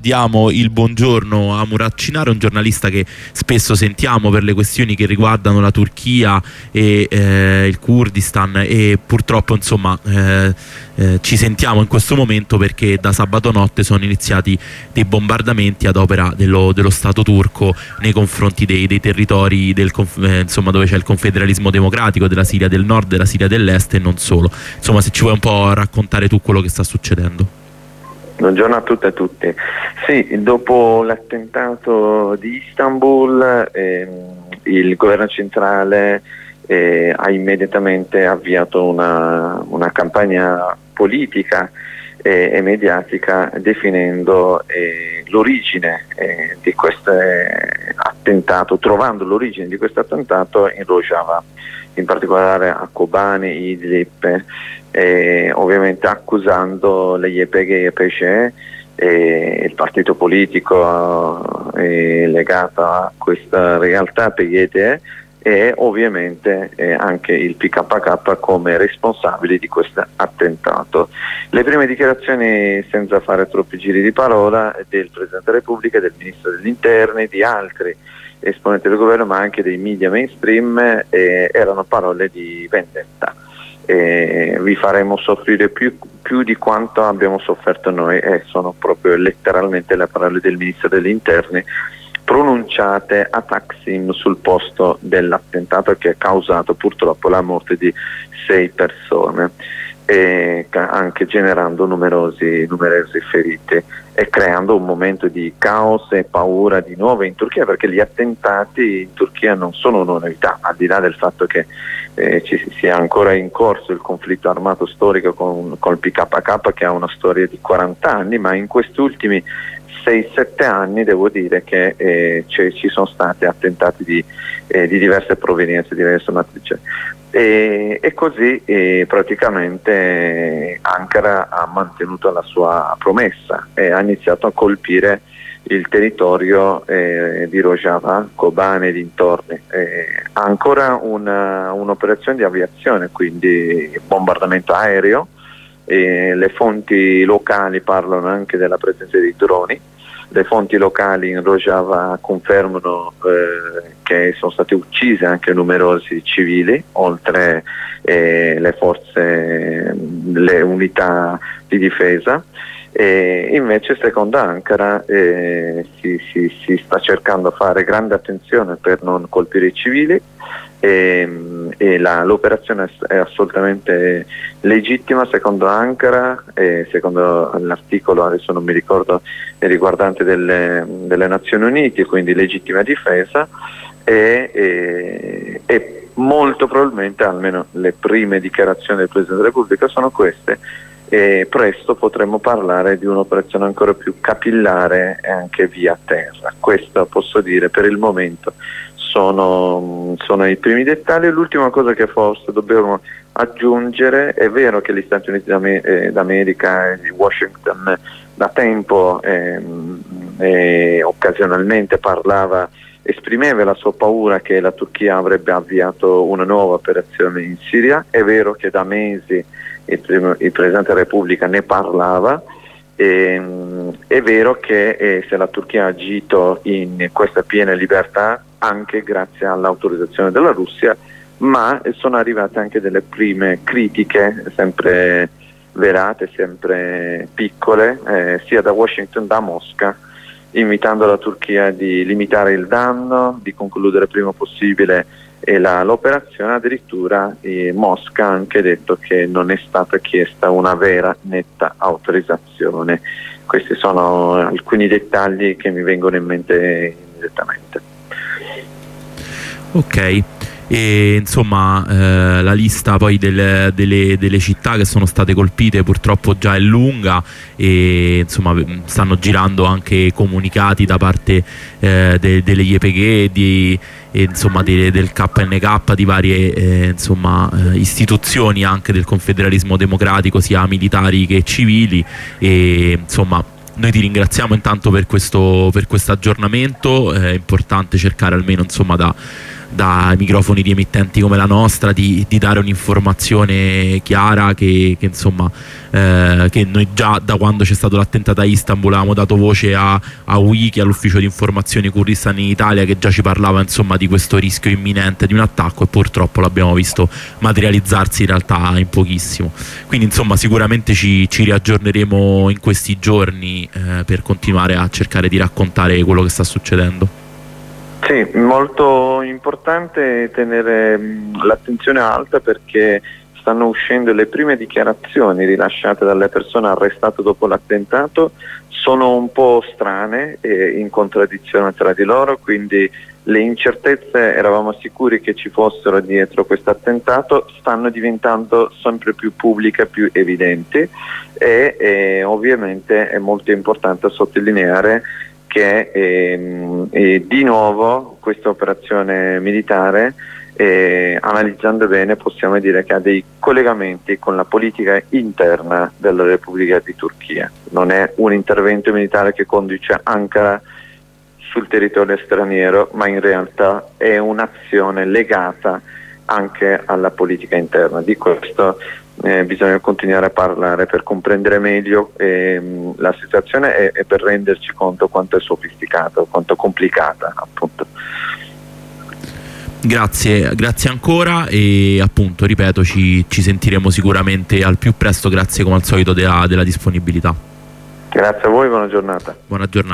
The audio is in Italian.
diamo il buongiorno a Murat Cinare, un giornalista che spesso sentiamo per le questioni che riguardano la Turchia e il Kurdistan, e purtroppo insomma ci sentiamo in questo momento perché da sabato notte sono iniziati dei bombardamenti ad opera dello Stato turco nei confronti dei territori insomma, dove c'è il confederalismo democratico della Siria del Nord, della Siria dell'Est e non solo. Insomma, se ci vuoi un po' raccontare tu quello che sta succedendo. Buongiorno a tutte e a tutti. Sì, dopo l'attentato di Istanbul il governo centrale ha immediatamente avviato una campagna politica e mediatica definendo l'origine di questo attentato, trovando l'origine di questo attentato in Rojava, in particolare a Kobane, Idlib, ovviamente accusando le YPG e PCE, il partito politico legato a questa realtà, PYD, e ovviamente anche il PKK come responsabili di questo attentato. Le prime dichiarazioni, senza fare troppi giri di parola, del Presidente della Repubblica, del Ministro degli Interni, di altri esponenti del governo, ma anche dei media mainstream, erano parole di vendetta. Vi faremo soffrire più di quanto abbiamo sofferto noi, e sono proprio letteralmente le parole del Ministro degli Interni pronunciate a Taksim sul posto dell'attentato, che ha causato purtroppo la morte di 6 persone, anche generando numerosi feriti e creando un momento di caos e paura di nuovo in Turchia, perché gli attentati in Turchia non sono una novità, al di là del fatto che ci sia ancora in corso il conflitto armato storico con il PKK, che ha una storia di 40 anni, ma in questi ultimi 6-7 anni devo dire che ci sono stati attentati di diverse provenienze, diverse matrici, e così praticamente Ankara ha mantenuto la sua promessa e ha iniziato a colpire il territorio di Rojava, Kobane e dintorni. Ha ancora un'operazione di aviazione, quindi bombardamento aereo. Le fonti locali parlano anche della presenza di droni. Le fonti locali in Rojava confermano che sono stati uccisi anche numerosi civili, oltre le unità di difesa. Invece secondo Ankara si sta cercando di fare grande attenzione per non colpire i civili, l'operazione è assolutamente legittima secondo Ankara, secondo l'articolo, adesso non mi ricordo, riguardante delle Nazioni Unite, quindi legittima difesa, e molto probabilmente, almeno le prime dichiarazioni del Presidente della Repubblica sono queste, e presto potremo parlare di un'operazione ancora più capillare e anche via terra. Questo posso dire per il momento. Sono i primi dettagli. L'ultima cosa che forse dobbiamo aggiungere: è vero che gli Stati Uniti d'America e Washington da tempo occasionalmente esprimeva la sua paura che la Turchia avrebbe avviato una nuova operazione in Siria. È vero che da mesi il Presidente della Repubblica ne parlava. È vero che se la Turchia ha agito in questa piena libertà anche grazie all'autorizzazione della Russia, ma sono arrivate anche delle prime critiche, sempre velate, sempre piccole, sia da Washington che da Mosca, invitando la Turchia di limitare il danno, di concludere prima possibile l'operazione. Addirittura Mosca ha anche detto che non è stata chiesta una vera netta autorizzazione. Questi sono alcuni dettagli che mi vengono in mente immediatamente. Ok, e insomma la lista poi delle città che sono state colpite purtroppo già è lunga, e insomma stanno girando anche comunicati da parte delle YPG insomma del KNK, di varie istituzioni anche del confederalismo democratico, sia militari che civili. E insomma noi ti ringraziamo intanto per questo aggiornamento. È importante cercare almeno insomma dai microfoni di emittenti come la nostra di dare un'informazione chiara che insomma che noi già da quando c'è stato l'attentato a Istanbul avevamo dato voce a Wiki, all'ufficio di informazioni Kurdistan in Italia, che già ci parlava insomma di questo rischio imminente di un attacco, e purtroppo l'abbiamo visto materializzarsi in realtà in pochissimo. Quindi insomma sicuramente ci riaggiorneremo in questi giorni per continuare a cercare di raccontare quello che sta succedendo. Sì, molto importante tenere l'attenzione alta, perché stanno uscendo le prime dichiarazioni rilasciate dalle persone arrestate dopo l'attentato. Sono un po' strane e in contraddizione tra di loro, quindi le incertezze, eravamo sicuri che ci fossero dietro questo attentato, stanno diventando sempre più pubbliche, più evidenti, e ovviamente è molto importante sottolineare che di nuovo questa operazione militare, analizzando bene, possiamo dire che ha dei collegamenti con la politica interna della Repubblica di Turchia. Non è un intervento militare che conduce Ankara sul territorio straniero, ma in realtà è un'azione legata anche alla politica interna. Di questo bisogna continuare a parlare per comprendere meglio la situazione e per renderci conto quanto è sofisticata, quanto complicata, appunto. Grazie ancora, e appunto ripeto ci sentiremo sicuramente al più presto. Grazie come al solito della disponibilità. Grazie a voi, buona giornata. Buona giornata.